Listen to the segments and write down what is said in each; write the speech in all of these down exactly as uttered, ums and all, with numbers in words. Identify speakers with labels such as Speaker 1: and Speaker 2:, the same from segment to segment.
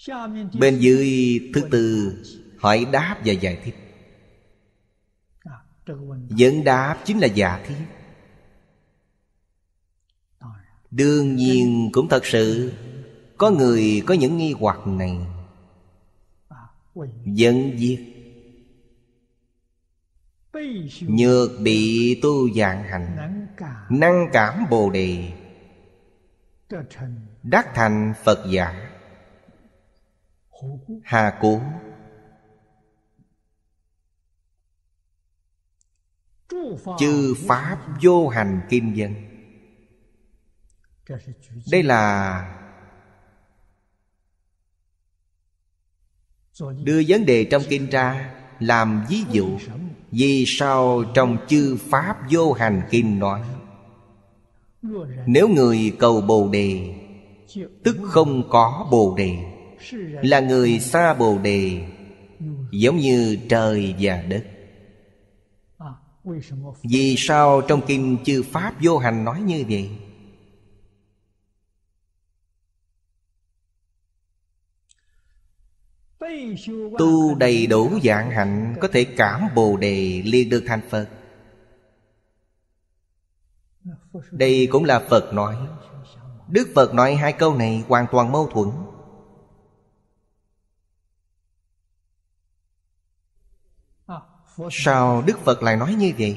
Speaker 1: Bên dưới thứ tư hỏi đáp và giải thích. Vấn đáp chính là giả thiết. Đương nhiên cũng thật sự có người có những nghi hoặc này. Vấn viết nhược bị tu dạng hạnh, năng cảm Bồ Đề, đắc thành Phật giả. Hà cố. Chư pháp vô hành kim dân. Đây là đưa vấn đề trong kinh ra làm ví dụ. Vì sao trong chư pháp vô hành kim nói nếu người cầu Bồ Đề tức không có Bồ Đề, là người xa Bồ Đề, giống như trời và đất. Vì sao trong kinh chư pháp vô hành nói như vậy? Tu đầy đủ dạng hạnh có thể cảm Bồ Đề liền được thành Phật. Đây cũng là Phật nói. Đức Phật nói hai câu này hoàn toàn mâu thuẫn. Sao Đức Phật lại nói như vậy?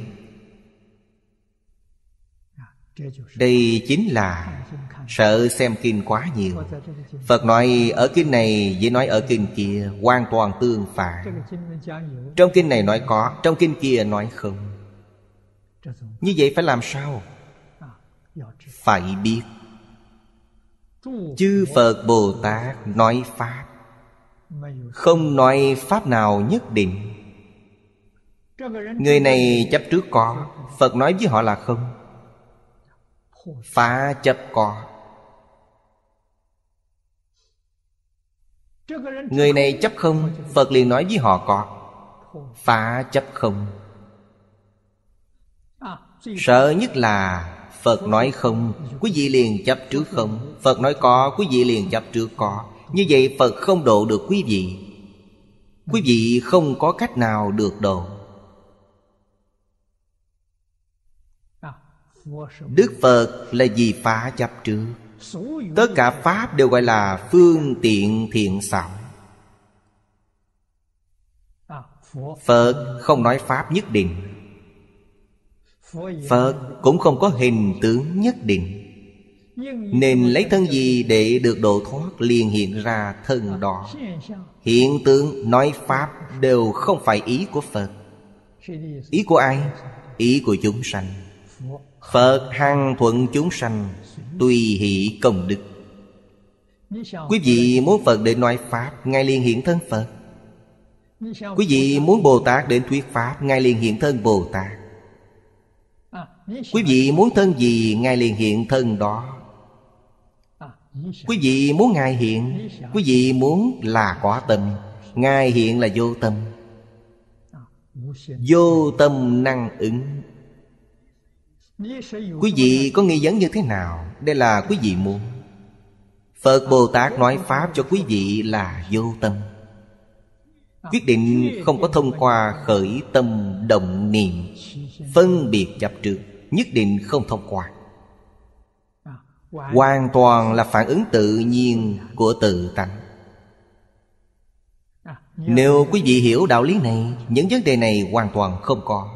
Speaker 1: Đây chính là sợ xem kinh quá nhiều. Phật nói ở kinh này với nói ở kinh kia hoàn toàn tương phản. Trong kinh này nói có, trong kinh kia nói không. Như vậy phải làm sao? Phải biết chư Phật Bồ Tát nói pháp, không nói pháp nào nhất định. Người này chấp trước có, Phật nói với họ là không. Phá chấp có. Người này chấp không, Phật liền nói với họ có. Phá chấp không. Sợ nhất là Phật nói không, quý vị liền chấp trước không. Phật nói có, quý vị liền chấp trước có. Như vậy Phật không độ được quý vị. Quý vị không có cách nào được độ. Đức Phật là vì phá chấp trước. Tất cả pháp đều gọi là phương tiện thiện xảo. Phật không nói pháp nhất định. Phật cũng không có hình tướng nhất định. Nên lấy thân gì để được độ thoát liền hiện ra thân đó. Hiện tượng nói pháp đều không phải ý của Phật. Ý của ai? Ý của chúng sanh. Phật hằng thuận chúng sanh, tùy hỷ công đức. Quý vị muốn Phật để nói pháp, Ngài liền hiện thân Phật. Quý vị muốn Bồ Tát đến thuyết pháp, Ngài liền hiện thân Bồ Tát. Quý vị muốn thân gì, Ngài liền hiện thân đó. Quý vị muốn Ngài hiện, quý vị muốn là có tâm, Ngài hiện là vô tâm. Vô tâm năng ứng. Quý vị có nghi vấn như thế nào? Đây là quý vị muốn. Phật Bồ Tát nói pháp cho quý vị là vô tâm. Quyết định không có thông qua khởi tâm động niệm, phân biệt chấp trước, nhất định không thông qua. Hoàn toàn là phản ứng tự nhiên của tự tánh. Nếu quý vị hiểu đạo lý này, những vấn đề này hoàn toàn không có.